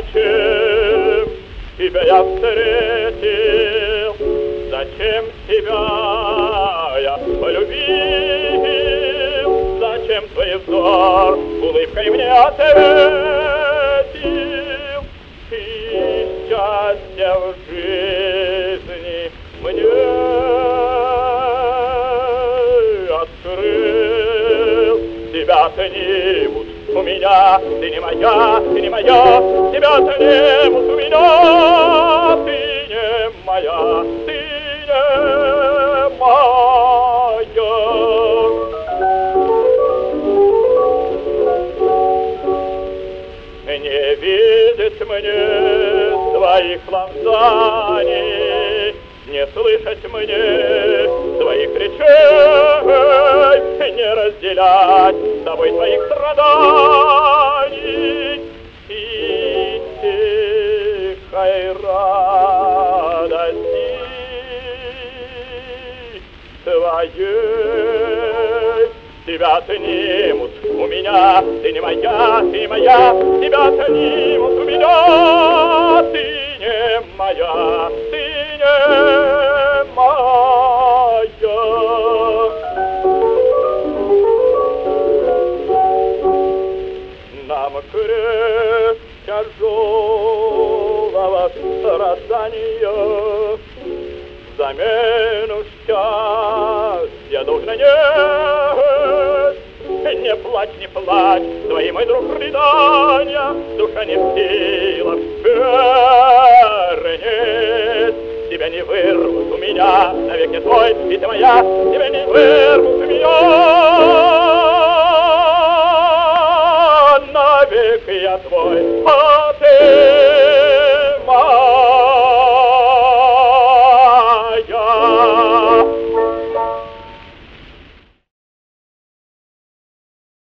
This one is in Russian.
Зачем тебя я встретил? Зачем тебя я полюбил? Зачем твой взор улыбкой мне ответил? И счастье в жизни мне открыл. Тебя ценят у меня, ты не моя, ты не моя. Тебя ценят у меня, ты не моя, ты не моя. Не видеть мне твоих лапзаний, не слышать мне твоих речей, не разделять с тобой твоих страданий и тихой радости твоей. Тебя отнимут у меня, ты не моя, ты не моя. Тебя отнимут у меня, ты не моя, ты не моя. Нам крест тяжелого страдания замену счастья должно нет. Не плачь, не плачь, твои, мой друг, рыдания, душа не в силах вернет. Тебя не вырвут у меня, навек я твой, и ты моя. Тебя не вырвут у меня, навек я твой.